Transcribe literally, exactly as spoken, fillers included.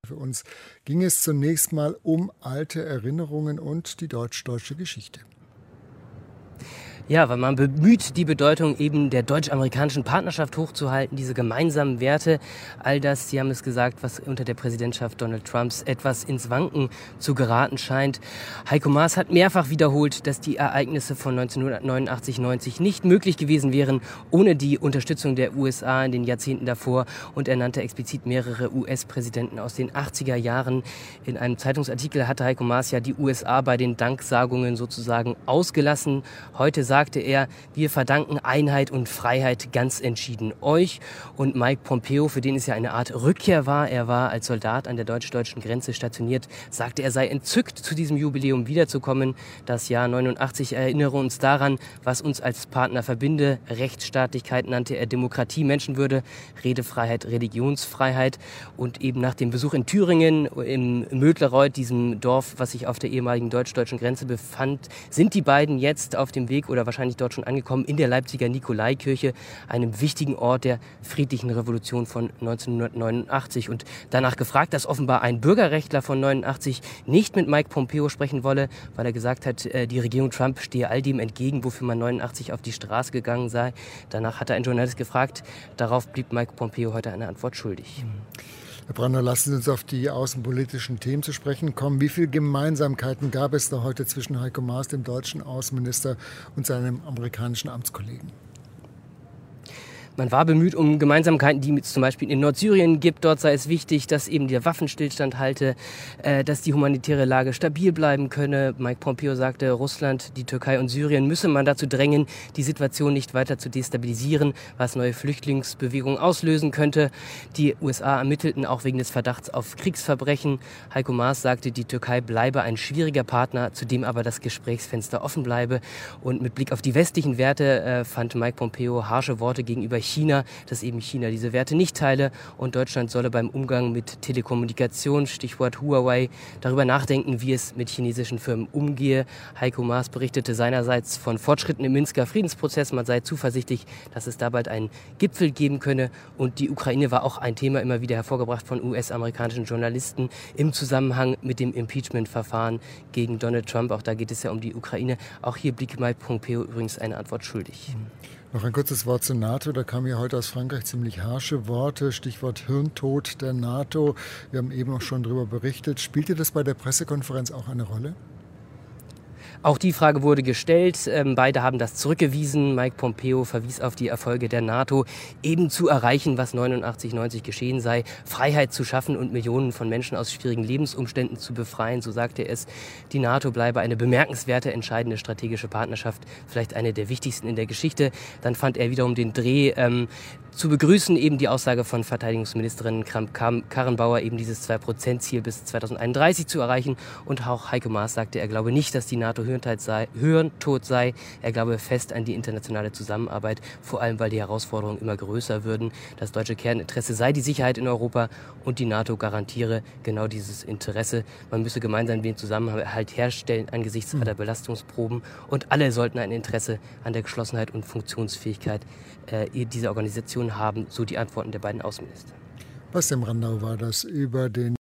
Für uns ging es zunächst mal um alte Erinnerungen und die deutsch-deutsche Geschichte. Ja, weil man bemüht, die Bedeutung eben der deutsch-amerikanischen Partnerschaft hochzuhalten, diese gemeinsamen Werte, all das, Sie haben es gesagt, was unter der Präsidentschaft Donald Trumps etwas ins Wanken zu geraten scheint. Heiko Maas hat mehrfach wiederholt, dass die Ereignisse von neunzehnhundertneunundachtzig neunzig nicht möglich gewesen wären ohne die Unterstützung der U S A in den Jahrzehnten davor. Und er nannte explizit mehrere U S-Präsidenten aus den achtziger Jahren. In einem Zeitungsartikel hatte Heiko Maas ja die U S A bei den Danksagungen sozusagen ausgelassen. Heute sagt sagte er, wir verdanken Einheit und Freiheit ganz entschieden euch. Und Mike Pompeo, für den es ja eine Art Rückkehr war, er war als Soldat an der deutsch-deutschen Grenze stationiert, sagte, er sei entzückt, zu diesem Jubiläum wiederzukommen. Das Jahr neunundachtzig erinnere uns daran, was uns als Partner verbinde. Rechtsstaatlichkeit nannte er Demokratie, Menschenwürde, Redefreiheit, Religionsfreiheit. Und eben nach dem Besuch in Thüringen, im Mödlereuth, diesem Dorf, was sich auf der ehemaligen deutsch-deutschen Grenze befand, sind die beiden jetzt auf dem Weg oder wahrscheinlich dort schon angekommen, in der Leipziger Nikolaikirche, einem wichtigen Ort der friedlichen Revolution von neunzehnhundertneunundachtzig. Und danach gefragt, dass offenbar ein Bürgerrechtler von neunundachtzig nicht mit Mike Pompeo sprechen wolle, weil er gesagt hat, die Regierung Trump stehe all dem entgegen, wofür man neunundachtzig auf die Straße gegangen sei. Danach hat er ein Journalist gefragt. Darauf blieb Mike Pompeo heute eine Antwort schuldig. Herr Brandner, lassen Sie uns auf die außenpolitischen Themen zu sprechen kommen. Wie viele Gemeinsamkeiten gab es da heute zwischen Heiko Maas, dem deutschen Außenminister, und seinem amerikanischen Amtskollegen? Man war bemüht um Gemeinsamkeiten, die es zum Beispiel in Nordsyrien gibt. Dort sei es wichtig, dass eben der Waffenstillstand halte, äh, dass die humanitäre Lage stabil bleiben könne. Mike Pompeo sagte, Russland, die Türkei und Syrien müsse man dazu drängen, die Situation nicht weiter zu destabilisieren, was neue Flüchtlingsbewegungen auslösen könnte. Die U S A ermittelten auch wegen des Verdachts auf Kriegsverbrechen. Heiko Maas sagte, die Türkei bleibe ein schwieriger Partner, zu dem aber das Gesprächsfenster offen bleibe. Und mit Blick auf die westlichen Werte äh, fand Mike Pompeo harsche Worte gegenüber China, dass eben China diese Werte nicht teile und Deutschland solle beim Umgang mit Telekommunikation, Stichwort Huawei, darüber nachdenken, wie es mit chinesischen Firmen umgehe. Heiko Maas berichtete seinerseits von Fortschritten im Minsker Friedensprozess. Man sei zuversichtlich, dass es da bald einen Gipfel geben könne. Und die Ukraine war auch ein Thema immer wieder hervorgebracht von U S-amerikanischen Journalisten im Zusammenhang mit dem Impeachment-Verfahren gegen Donald Trump. Auch da geht es ja um die Ukraine. Auch hier blieb Mike Pompeo übrigens eine Antwort schuldig. Noch ein kurzes Wort zur NATO. Da kamen ja heute aus Frankreich ziemlich harsche Worte. Stichwort Hirntod der NATO. Wir haben eben auch schon darüber berichtet. Spielte das bei der Pressekonferenz auch eine Rolle? Auch die Frage wurde gestellt. Beide haben das zurückgewiesen. Mike Pompeo verwies auf die Erfolge der NATO, eben zu erreichen, was neunundachtzig neunzig geschehen sei, Freiheit zu schaffen und Millionen von Menschen aus schwierigen Lebensumständen zu befreien. So sagte er es, die NATO bleibe eine bemerkenswerte, entscheidende strategische Partnerschaft, vielleicht eine der wichtigsten in der Geschichte. Dann fand er wiederum den Dreh, ähm, zu begrüßen eben die Aussage von Verteidigungsministerin Kramp-Karrenbauer, eben dieses zwei Prozent Ziel bis zweitausendeinunddreißig zu erreichen. Und auch Heiko Maas sagte, er glaube nicht, dass die NATO hirntot sei, hirntot sei. Er glaube fest an die internationale Zusammenarbeit, vor allem weil die Herausforderungen immer größer würden. Das deutsche Kerninteresse sei die Sicherheit in Europa und die NATO garantiere genau dieses Interesse. Man müsse gemeinsam den Zusammenhalt herstellen angesichts aller Belastungsproben und alle sollten ein Interesse an der Geschlossenheit und Funktionsfähigkeit äh, dieser Organisation haben, so die Antworten der beiden Außenminister. Bastian Brandau war das über den